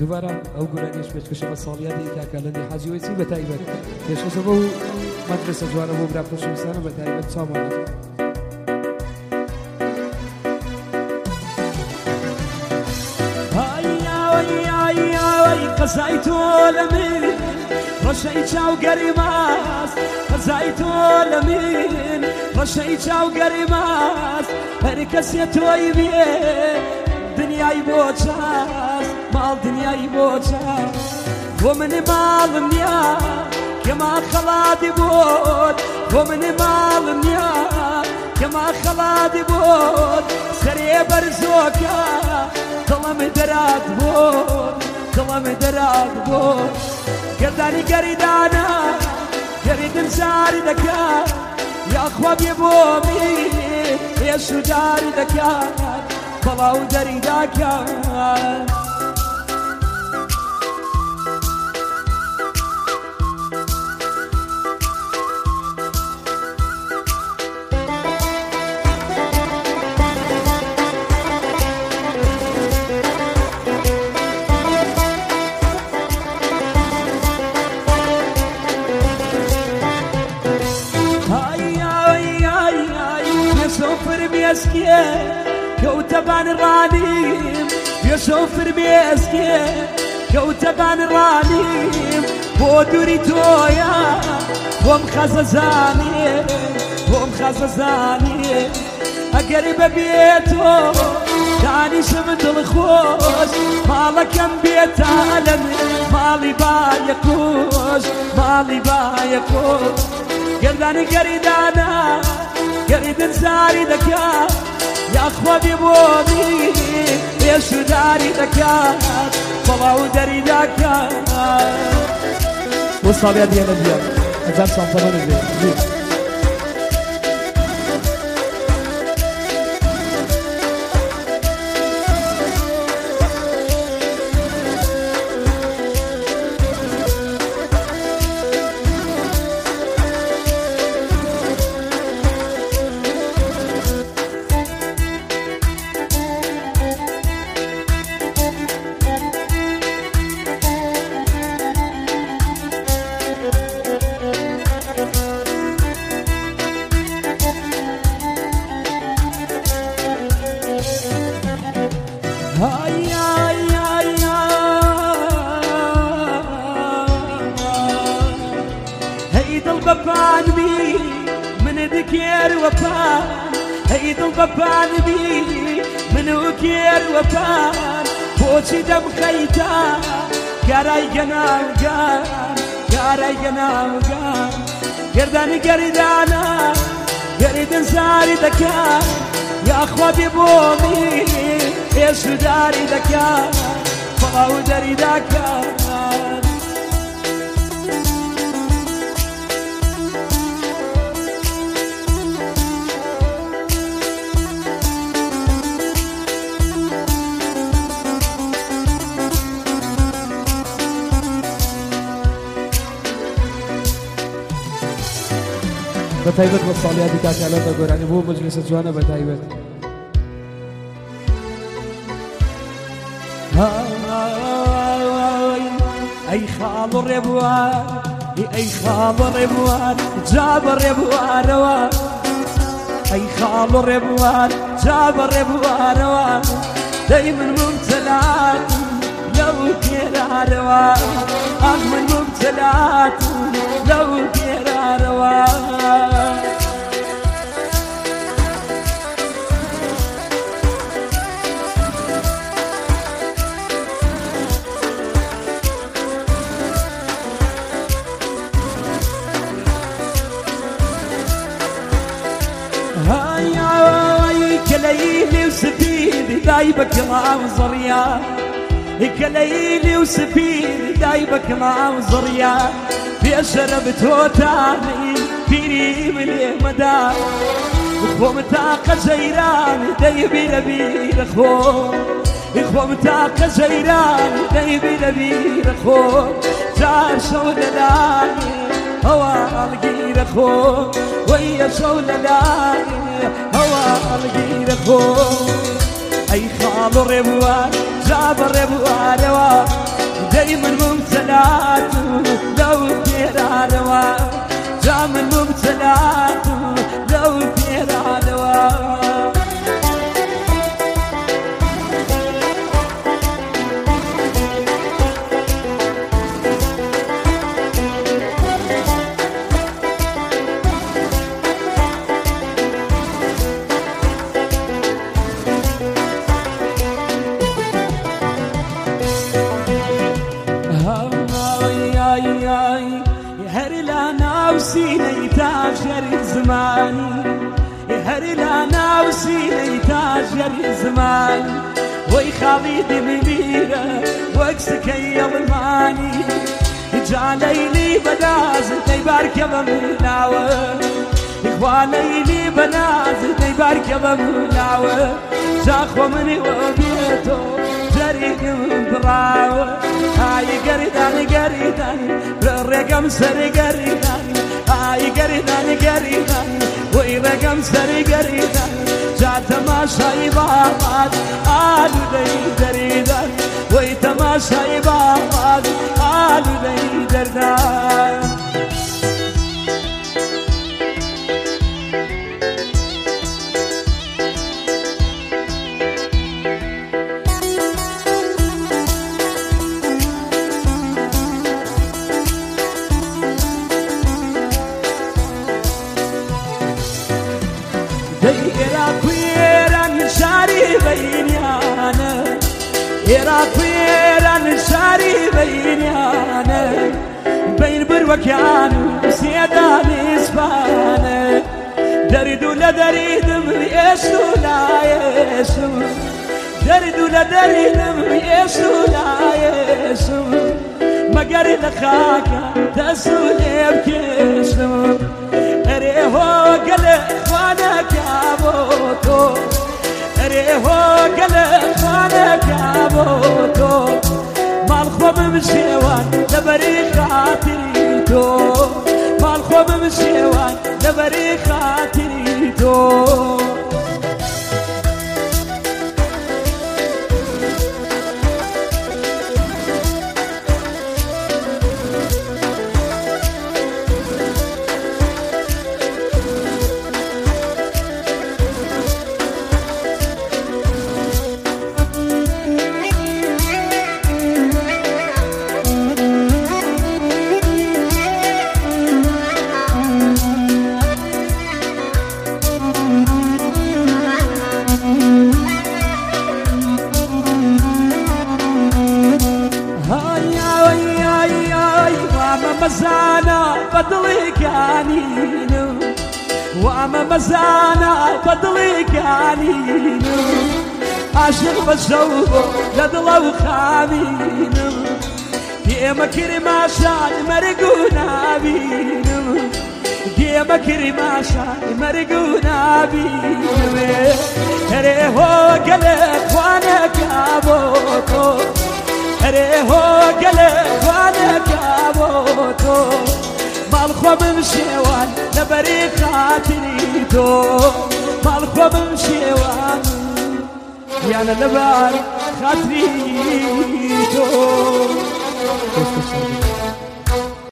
دوباره او گرانیش پێشکەشە بە ساڵیاتی کاکە لەندی حاجیوەیسی بە تایبەت پێشکەشە بۆ مەدرسە جوانە بۆ برا خۆشەویستانە بە تایبەت چاوەڕێت قەزای تۆ لە من ڕەشەی چاوگەری ماست قەزای تۆ لە من ڕەشەی چاوگەری ماست هەر کەسێ تۆی بێ دنیای بۆ چاست ماڵ دنیای بۆ چاست بۆ منی ماڵم نییە کەما خەڵاتی بۆت بۆ منی ماڵم نییە کەما خەڵاتی بۆت سەرێ بەرزۆکە دڵم دەرات بۆت دڵم دەرات بۆت گەردانی گەریدانە گەریدم زاری دەکات یاخوا بێ بۆ من هێش و داری دەکات بەڵاو دەری داکات كوتبان الرانيم يشوف فرميسكي كوتبان الرانيم بودوري تويا ومخززاني أقرب بيتو تاني شمت الخوش مالك ام بيت عالم مالي بايكوش قرداني قريدانا قريد زاري دكا يا أخواني بومي يا شداري دكات طلعوا داري دكات وصل يا ديال اليوم أجاب صنفرون البيت هيد البابان بي من ذكر وفان هيد البابان بي من ذكر وفان بوشي دم خيتا كاراي جناوغان قرداني قردانا قردن ساري دكا يا أخواتي بومي إيش داري دكا فلاو داري دكا بتایبەت بە ساڵیاتی کاکەلە بە گۆرانی بۆ مەجلیسە جوانە بەتایبەت ئەی خاڵ و ڕێبوار ئەی خاڵ و ڕێبوار جا بە ڕێبوارەوە ئەی خاڵ و ڕێبوار جا بە ڕێبوارەوە دەی من ممتەلات لەو پێرارەوە ئەخ من ممتەلات لەو پێرارەوە كليلي وسفيني دايبك مع وزريان كليلي وسفيني دايبك مع وزريان في شربت وتاني فيني من المدار اخو متاقة جيران دايبي نبيل اخو اخو متاقة جيران دايبي نبيل اخو جار شولاني هوا القير اخو ويا شولاني هوا القير اخو اي خال ربوان جاب ربوان دايما مبتلات لو فيرا روا دايما مبتلات لو فيرا روا وسيلي تاجر زماني هري لانا وسيلي تاجر زماني وي خالد مبيرة وكسك يلماني جاليلي بنازل تيبارك بمناوة إخوانيلي بنازل تيبارك بمناوة جاخو مني وبيتو جريك براوة هاي قريداني بالرقم سري قريداني هاي قريداني وي رقم سري قريداني جا تماشاي باباد آلو دي دريداني وي تماشاي باباد آلو دي درداني إراكويران شاري بينيانا إراكويران شاري بينيانا بين بروكيان وسيدان إسبانا دردو لدريدم يسو لا يسو دردو لدريدم يسو لا يسو مقر لخاكا تسولي بكسو ريهو قلق وانك عبوتو ريهو قلق وانك عبوتو مالخوب مشيوان لبري خاطريتو مالخوب مشيوان لبري خاطريتو مزانا بدلي كانينو وأما مزانا بدلي كانينو عاشق بشوفه لدلو خامينو ديما كريما شاد مرقونا بينو ديما كريما شاد مرقونا بينو ريهو قلق وانا كابوتو ريهو قلق وانا كابوتو مالخو بمشيوان لبري خاطريتو مالخو بمشيوان يا لبري خاطريتو